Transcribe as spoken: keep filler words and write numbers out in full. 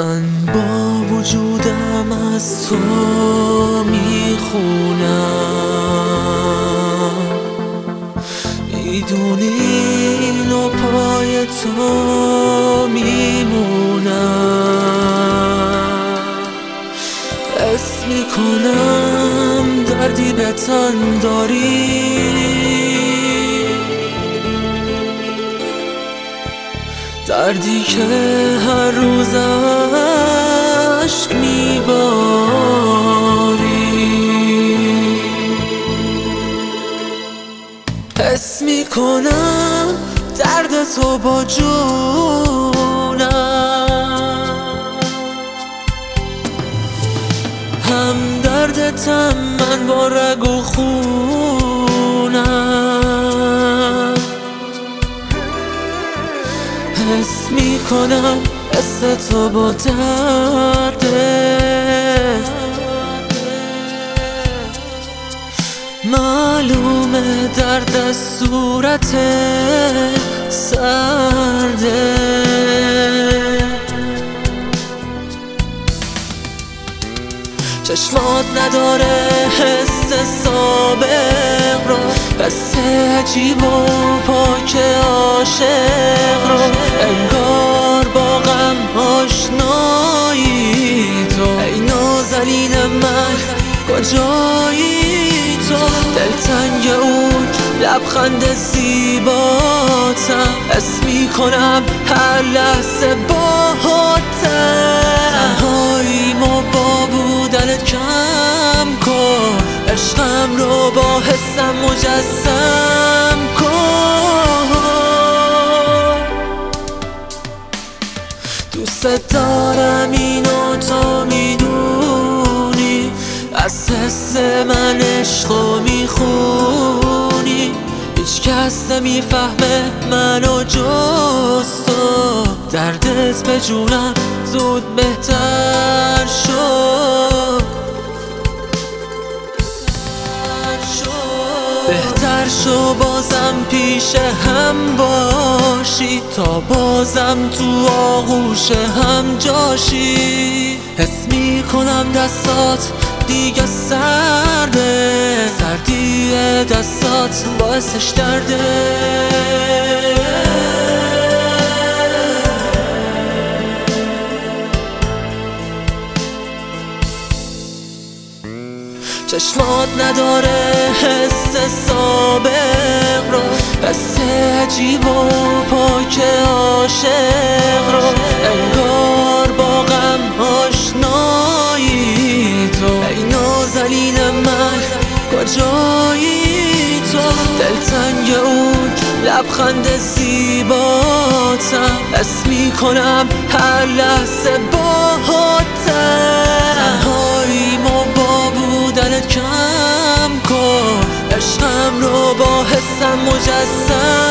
من با وجودم از تو میخونم، میدونی و پای تو میمونم. حس میکنم دردی به تن داری، دردی که هر روز عشق میباری. حس میکنم درد تو با جونم، هم دردتم من با رگ و خونم. حس میکنم حس تو با درده، معلومه درد از صورت سرده. چشمات نداره حس سابق رو، حس عجیب و پاک عاشق رو. انگار با غم آشنایی تو، ای نازنین من کجایی تو؟ دلتنگ اون لبخند زیباتم، حس میکنم هر لحظه باهاتم. تنهاییم و با بودنت کم کن، عشقم رو با حسم مجسم کن. دوست دارم اینو تو میدونی، از حس من عشقو میخونی. هیچ کس نمیفهمه منو جز تو، دردت به جونم زود بهتر شد. بهتر شو بازم پیش هم باشی، تا بازم تو آغوش هم جاشی. حس میکنم دستات دیگه سرده، سردی دستات باعثش درده. چشمات نداره حس سابق رو، حس عجیب و پاک عاشق رو. انگار با غم آشنایی تو، ای نازنین من کجایی تو؟ دلتنگ اون لبخند زیباتم، حس میکنم هر لحظه باهاتم. تنهاییم و با بودنت کم کن، عشقم رو با حسم مجسم